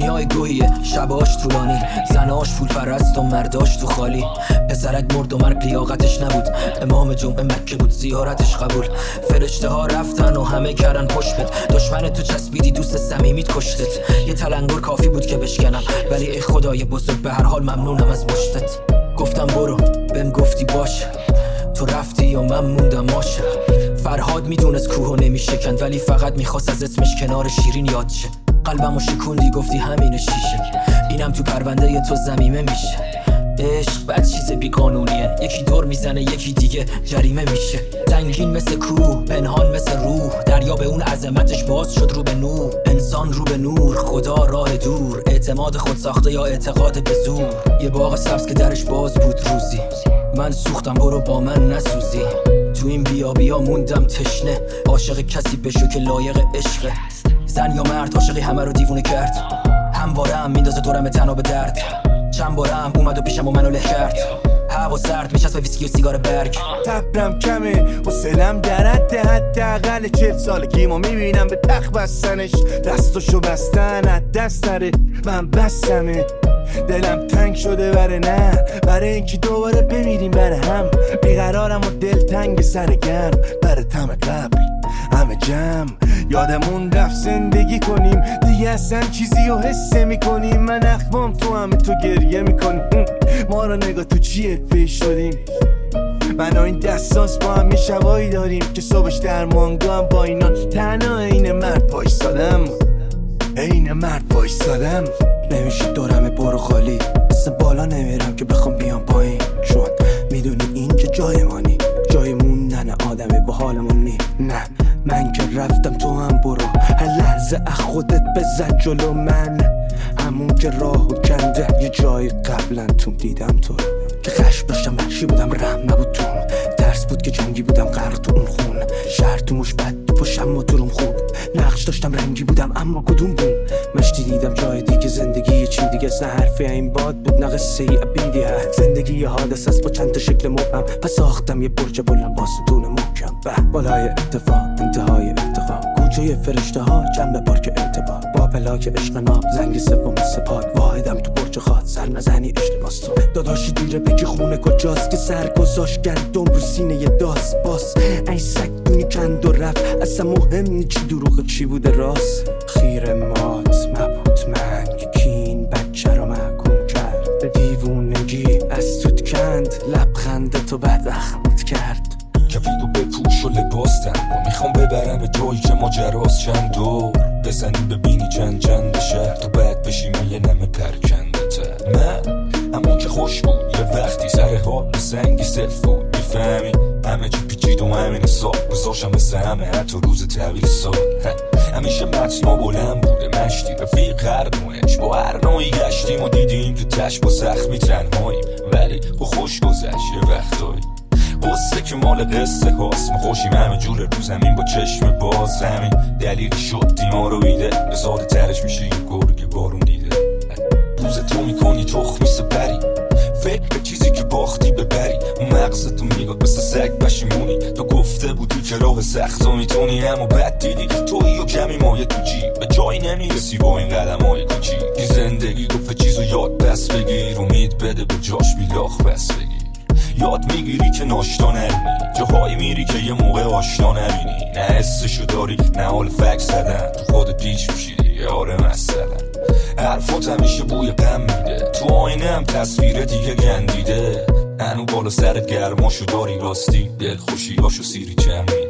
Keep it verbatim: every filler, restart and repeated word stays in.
دنیای گویه، شباش طولانی، زناش پول پرست و مرداش تو خالی. پسرک مرد و مرگ لیاقتش نبود، امام جمعه مکه بود زیارتش قبول. فرشته ها رفتن و همه کردن پشتت، دشمن تو چسبیدی دوست صمیمیت کشتت. یه تلنگر کافی بود که بشکنم، ولی ای خدای بزرگ به هر حال ممنونم از مشتت. گفتم برو، بهم گفتی باشه، تو رفتی و من موندم ماشه. فرهاد میدونست کوهو نمیشکند، ولی فقط میخواست از اسمش کنار شیرین یاد شه. قلبمو شکوندی گفتی همین شیشه، اینم تو پرونده تو ضمیمه میشه. عشق بد چیز بی قانونیه، یکی دور میزنه یکی دیگه جریمه میشه. سنگین مثل کوه، پنهان مثل روح، دریا به اون عظمتش باز شد رو به نور. انسان رو به نور، خدا راه دور، اعتماد خود ساخته یا اعتقاد به زور. یه باغ سبز که درش باز بود روزی، من سوختم برو با من نسوزی. تو این بیا بیا موندم تشنه، عاشق کسی بشو که لایق عشقه. زن یا مرد عاشقی همه رو دیوونه کرد، همواره هم میندازه دورم تنها به درد. چند باره هم اومد و پیشم و منو له کرد، هوا سرد میشست به ویسکی و سیگار برگ. تبرم کمه و سلم در حد حداقل چهل سالگیمو میبینم به تخت بستنش، دستاشو بستن از دست نره. من بستمه، دلم تنگ شده بره نه، برای اینکه دوباره بمیریم بره هم. بیقرارم و دل تنگ سر گرم، بره تم قبل همه جمع. یادمون رفت زندگی کنیم، دیگه اصلا چیزی رو حسه میکنیم. من اخمام تو همه تو گریه میکنیم، ما رو نگاه تو چیه پیش شدیم. من و این دستاس با هم میشوایی داریم که صبحش در مانگو هم با اینا تنها این مرد بایستادم. این مرد بایستادم. نمیشه دورم برو خالی، مثل بالا نمیرم که بخوام بیام پایین، چون میدونی این که جای مانی، جای موندن آدمه با حالمون نی. نه من که رفتم تو هم برو، هر لحظه اخ خودت بزن جلو من. همون که راهو کنده یه جای قبلا تو دیدم تو رو، که خشم داشتم وحشی بودم رحم نبود توم، درس بود که جنگی بودم غرق تو اون خون. شهر تو مش بد تو پشم و دورم خوب، نقش داشتم رنگی بودم اما کدوم بوم. مشتی دیدم جای دیگه، زندگی یه چی دیگه، نه حرفی این باد بود نه قصه ای ابیدی هست. زندگی یه حادثه است با چند تا شکل مبهم، پس ساختم یه برج بلند با ستون محکم. به بالای اتفاق انتهای افتخار، کوچه فرشته ها جنب پارک اعتبار، با پلاک عشق ناب زنگ سوم سپاک. واحدم تو برج خاص، سر نزنی اشتباس تو داداشی دیره بگی خونه کجاست، که سر گذاشت گندم رو سینه یه داست باس. این سگ دونی کند و رفت، اصلا مهم نی چی دروغ چی بوده راست. خیر مات مبهوت من که کین بچه رو محکوم کرد، دیوونگی از توت کند، لبخند تو بعد اخمت کرد. کفیدو بپوش و لباس تن کن، میخوام ببرم به جایی که ماجراست. چند دور بزنی ببینی چند چند شهر، تو بعد بشی من یه نمه پرکنده تر. من همون که خوش بود یه وقتی، سر حال سنگی صرف بود میفهمی. همه چی پیچید و همین سال گذاشتم مثل همه، حتی روز طویل سال. همیشه متنا بلند بوده مشتی، رفیق هر نوعش با هر نوعی گشتیم و دیدیم که تش با زخمی تنهاییم، ولی با خوش گذشت یه وقتایی. قصه که مال قصه هاست، ما خوشیم همه جور رو زمین با چشم باز. همین دلیلی شد دیما رو بیده، به ساده ترش میشه این گرگ بارون دیده. روز تو میکنی تخمی سپری، فکر به چیزی که باختی ببری. اون مغزتو میگاد مثل سگ پشیمونی، تو گفته بودی که راه سخت و میتونی، اما بد دیدی تویی و کمی مایه تو جیب، به جایی نمیرسی با این قدم های کوچیک. این زندگی گفت چیزو یاد بس بگیر، امید بده به جاش بیلاخ بس بگیر. یاد میگیری که ناشتا نرینی، جاهایی میری که یه موقع آشنا نبینی. نه حسشو داری نه حال فکر زدن، تو خودت پیچ میشیدی یه آره مثلا. حرفات همیشه بوی غم میده، تو آینه هم تصویر دیگه گندیده. هنو بالا سرت گرماشو داری راستی، دل خوشی هاشو سیری چم میده.